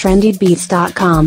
trendybeats.com.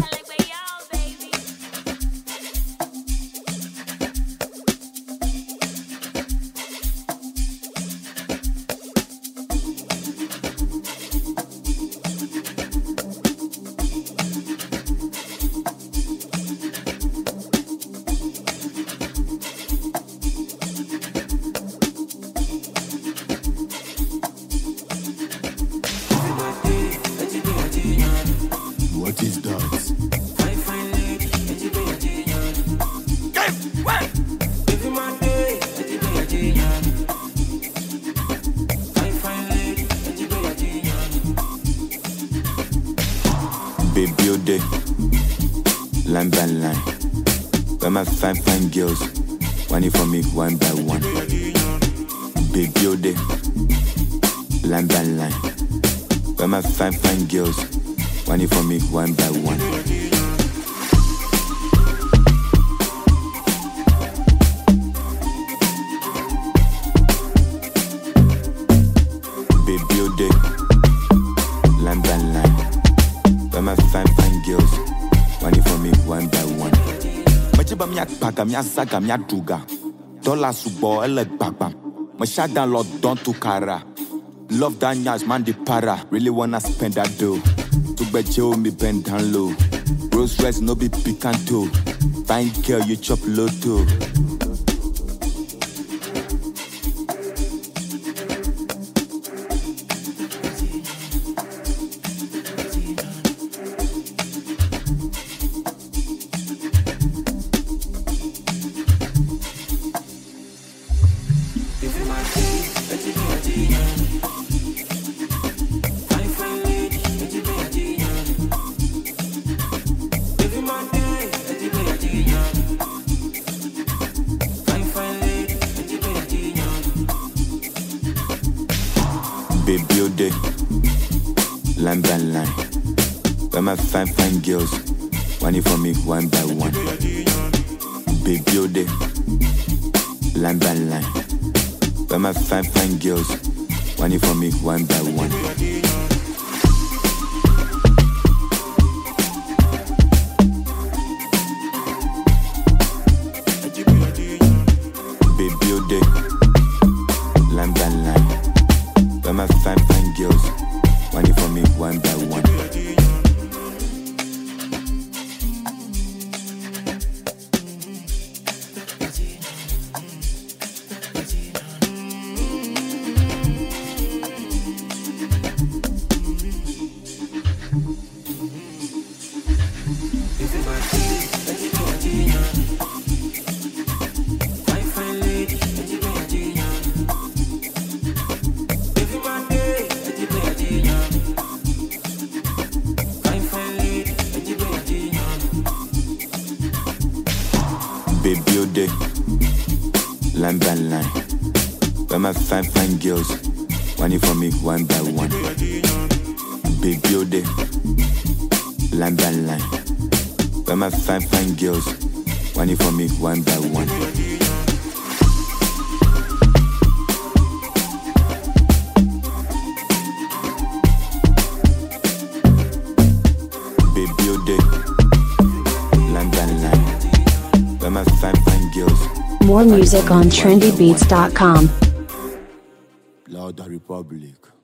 What is that? Baby, all day, line by line. Where my fine girls, one it for me, one by one. Baby, all day, line by line. Where my fine girls, one it for me, one by one. Baby, all day, line by line. Where my fine girls, one it for me, one by one. Machiba mi akpaga, mi azaga, mi aduga. Dollar subo, ele baba. Mashada lot don to kara. Love that nyash, man the para. Really wanna spend that dough. To bet you me bend down low. Rose Royce no be picanto. Fine girl, you chop lotto. Baby, all day, line by line. Where my fine girls, one it for me, one by one. Baby, all day, line by line. Where my fine girls, one it for me, one by one. Baby, all day, line by line. Where my fine girls, one it for me, one by one. Baby, all day, line by line. Where my fine girls, one it for me, one by one. Baby, all day, line by line. Where my fine girls, one it for me, one by one. Baby, all day, line by line. Where my fine girls. More music on trendybeats.com. Louder Republic.